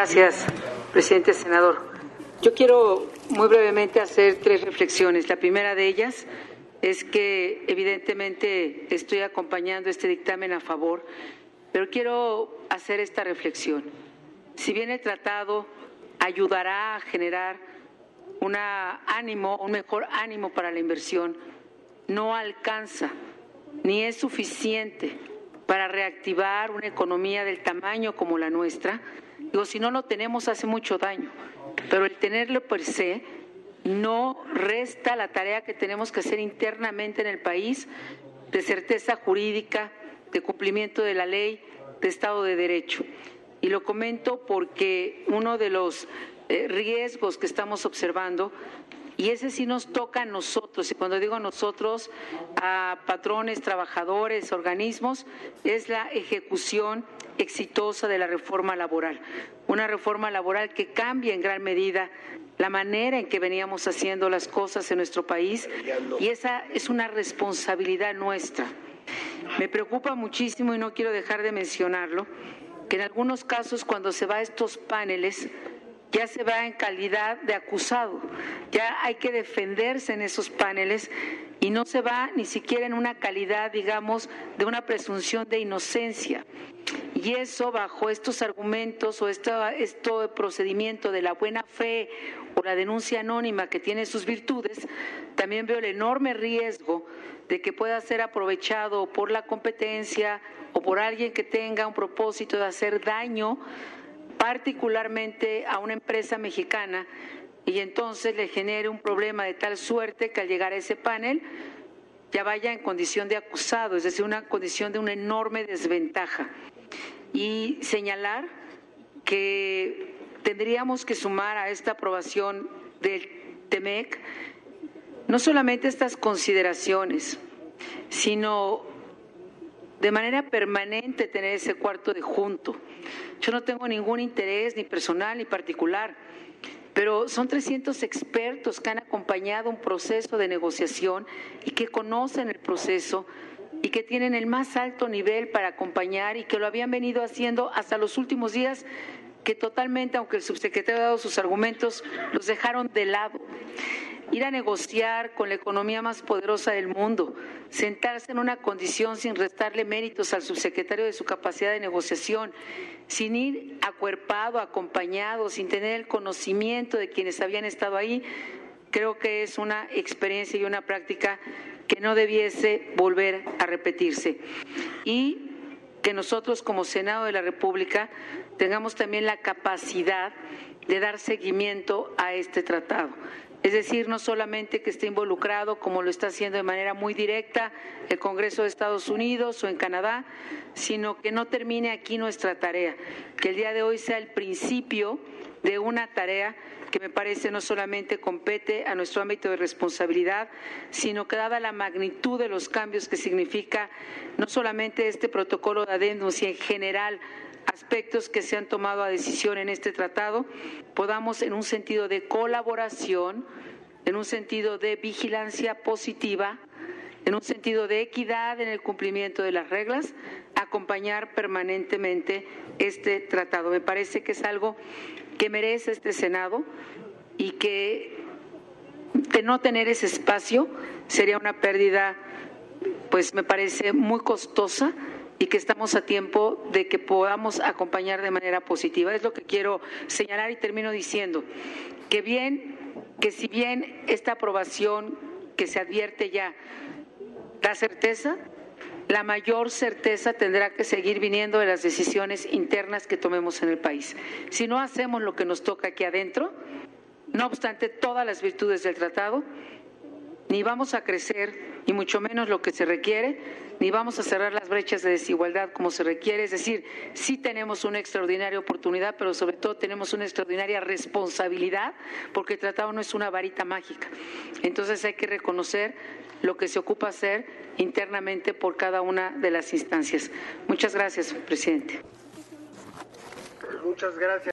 Gracias, presidente senador. Yo quiero muy brevemente hacer 3 reflexiones. La primera de ellas es que evidentemente estoy acompañando este dictamen a favor, pero quiero hacer esta reflexión. Si bien el tratado ayudará a generar un mejor ánimo para la inversión, no alcanza ni es suficiente para reactivar una economía del tamaño como la nuestra. Digo, si no lo tenemos hace mucho daño, pero el tenerlo per se no resta la tarea que tenemos que hacer internamente en el país de certeza jurídica, de cumplimiento de la ley, de Estado de Derecho. Y lo comento porque uno de los riesgos que estamos observando, y ese sí nos toca a nosotros, y cuando digo nosotros, a patrones, trabajadores, organismos, es la ejecución exitosa de la reforma laboral. Una reforma laboral que cambia en gran medida la manera en que veníamos haciendo las cosas en nuestro país, y esa es una responsabilidad nuestra. Me preocupa muchísimo, y no quiero dejar de mencionarlo, que en algunos casos cuando se va a estos paneles ya se va en calidad de acusado, ya hay que defenderse en esos paneles y no se va ni siquiera en una calidad, digamos, de una presunción de inocencia. Y eso, bajo estos argumentos o este procedimiento de la buena fe o la denuncia anónima que tiene sus virtudes, también veo el enorme riesgo de que pueda ser aprovechado por la competencia o por alguien que tenga un propósito de hacer daño, particularmente a una empresa mexicana, y entonces le genere un problema de tal suerte que al llegar a ese panel ya vaya en condición de acusado, es decir, una condición de una enorme desventaja. Y señalar que tendríamos que sumar a esta aprobación del TEMEC no solamente estas consideraciones, sino de manera permanente tener ese cuarto de junto. Yo no tengo ningún interés, ni personal, ni particular, pero son 300 expertos que han acompañado un proceso de negociación y que conocen el proceso y que tienen el más alto nivel para acompañar y que lo habían venido haciendo hasta los últimos días, que totalmente, aunque el subsecretario ha dado sus argumentos, los dejaron de lado. Ir a negociar con la economía más poderosa del mundo, sentarse en una condición sin restarle méritos al subsecretario de su capacidad de negociación, sin ir acuerpado, acompañado, sin tener el conocimiento de quienes habían estado ahí, creo que es una experiencia y una práctica que no debiese volver a repetirse. Y que nosotros como Senado de la República tengamos también la capacidad de dar seguimiento a este tratado. Es decir, no solamente que esté involucrado, como lo está haciendo de manera muy directa el Congreso de Estados Unidos o en Canadá, sino que no termine aquí nuestra tarea, que el día de hoy sea el principio de una tarea que me parece no solamente compete a nuestro ámbito de responsabilidad, sino que dada la magnitud de los cambios que significa no solamente este protocolo de adendum, sino en general aspectos que se han tomado a decisión en este tratado, podamos en un sentido de colaboración, en un sentido de vigilancia positiva, en un sentido de equidad en el cumplimiento de las reglas, acompañar permanentemente este tratado. Me parece que es algo que merece este Senado y que de no tener ese espacio sería una pérdida, pues me parece muy costosa, y que estamos a tiempo de que podamos acompañar de manera positiva. Es lo que quiero señalar y termino diciendo que si bien esta aprobación que se advierte ya da certeza, la mayor certeza tendrá que seguir viniendo de las decisiones internas que tomemos en el país. Si no hacemos lo que nos toca aquí adentro, no obstante todas las virtudes del tratado, ni vamos a crecer, ni mucho menos lo que se requiere, ni vamos a cerrar las brechas de desigualdad como se requiere. Es decir, sí tenemos una extraordinaria oportunidad, pero sobre todo tenemos una extraordinaria responsabilidad, porque el tratado no es una varita mágica. Entonces hay que reconocer lo que se ocupa hacer internamente por cada una de las instancias. Muchas gracias, presidente. Muchas gracias.